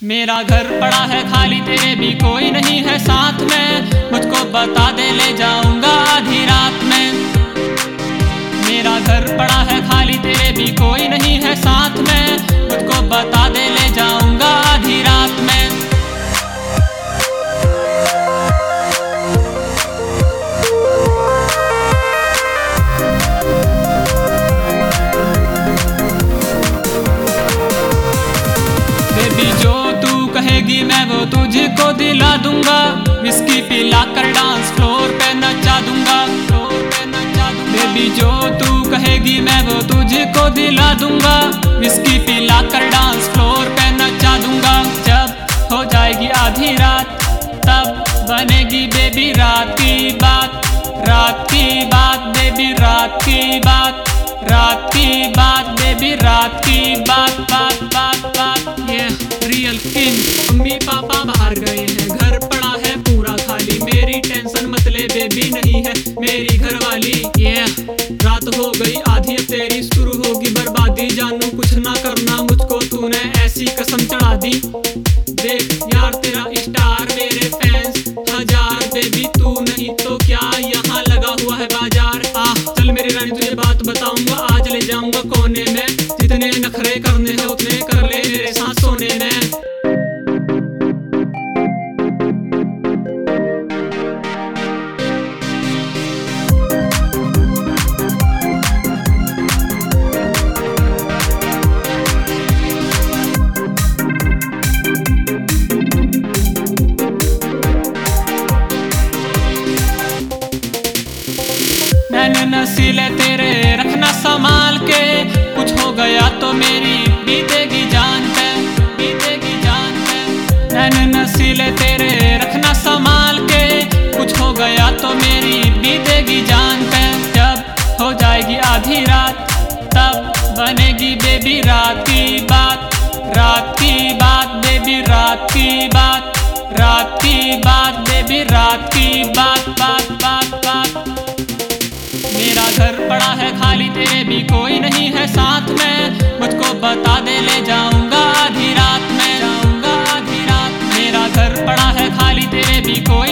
मेरा घर पड़ा है खाली, तेरे भी कोई नहीं है साथ में, मुझको बता दे ले जाऊंगा आधी रात में। मेरा घर पड़ा है खाली, तेरे भी कोई नहीं है साथ में, मुझको बता दे ले जाऊंगा आधी रात में। बेबी जो तू कहेगी मैं वो तुझको दिला दूंगा, विस्की पिला कर डांस फ्लोर पे नचा दूंगा, बेबी जो तू कहेगी मैं वो तुझको दिला दूंगा, विस्की पिला कर डांस फ्लोर पे नचा दूंगा। जब हो जाएगी आधी रात तब बनेगी बेबी रात की बात, रात की बात बेबी, रात की बात, रात की बात बेबी, रात की बात, बात बात बात। ये रियल किंग। मम्मी पापा बाहर गए हैं, घर पड़ा है पूरा खाली, मेरी टेंशन मत ले बेबी, नहीं है मेरी घरवाली। ये रात हो गई आधी, अब तेरी शुरू होगी बर्बादी, जानू कुछ ना करना मुझको तूने ऐसी कसम चढ़ा दी। देख यार तेरा स्टार, मेरे फैंस हजार, बेबी तू नहीं तो क्या यहाँ लगा हुआ है बाजार। चल मेरी रानी तुझे बात बताऊंगा, आज ले जाऊंगा कोने में, जितने नखरे करने हैं उतने कर ले मेरे साथ सोने में। मैंने नसीले तेरे रखना संभाल के, कुछ हो गया तो मेरी बीतेगी जान पे, बीतेगी जान पे। मैंने नसीले तेरे रखना संभाल के, कुछ हो गया तो मेरी बीतेगी जान पे। जब हो जाएगी आधी रात तब बनेगी बेबी रात की बात, रात की बात बेबी, रात की बात, रात की बात बेबी, रात की बात, बात बात बात। मेरा घर पड़ा है खाली, तेरे भी कोई नहीं है साथ में, मुझको बता दे ले जाऊंगा आधी रात में, जाऊंगा आधी रात। मेरा घर पड़ा है खाली, तेरे भी कोई